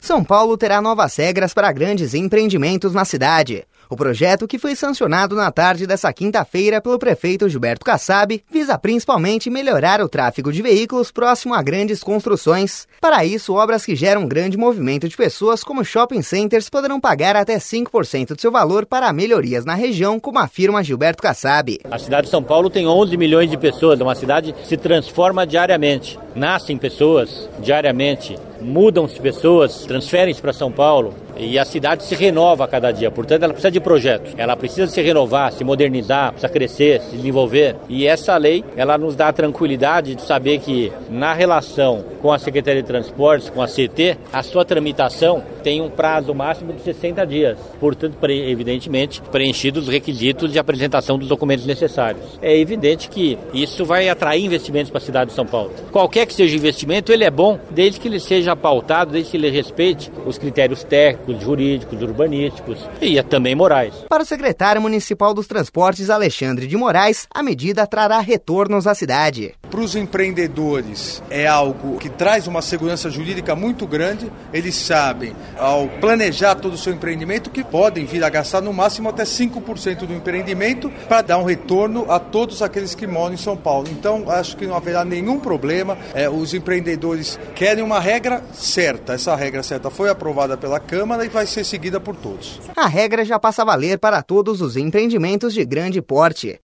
São Paulo terá novas regras para grandes empreendimentos na cidade. O projeto, que foi sancionado na tarde desta quinta-feira pelo prefeito Gilberto Kassab, visa principalmente melhorar o tráfego de veículos próximo a grandes construções. Para isso, obras que geram grande movimento de pessoas, como shopping centers, poderão pagar até 5% do seu valor para melhorias na região, como afirma Gilberto Kassab. A cidade de São Paulo tem 11 milhões de pessoas, é uma cidade que se transforma diariamente. Nascem pessoas diariamente, mudam-se pessoas, transferem-se para São Paulo e a cidade se renova a cada dia. Portanto, ela precisa de projetos, ela precisa se renovar, se modernizar, precisa crescer, se desenvolver. E essa lei, ela nos dá a tranquilidade de saber que na relação com a Secretaria de Transportes, com a CT, a sua tramitação tem um prazo máximo de 60 dias. Portanto, evidentemente, preenchidos os requisitos de apresentação dos documentos necessários. É evidente que isso vai atrair investimentos para a cidade de São Paulo. Qualquer que seja o investimento, ele é bom, desde que ele seja pautado, desde que ele respeite os critérios técnicos, jurídicos, urbanísticos e também morais. Para o secretário municipal dos Transportes, Alexandre de Moraes, a medida trará retornos à cidade. Para os empreendedores é algo que traz uma segurança jurídica muito grande. Eles sabem, ao planejar todo o seu empreendimento, que podem vir a gastar no máximo até 5% do empreendimento para dar um retorno a todos aqueles que moram em São Paulo. Então, acho que não haverá nenhum problema. Os empreendedores querem uma regra certa. Essa regra certa foi aprovada pela Câmara e vai ser seguida por todos. A regra já passa a valer para todos os empreendimentos de grande porte.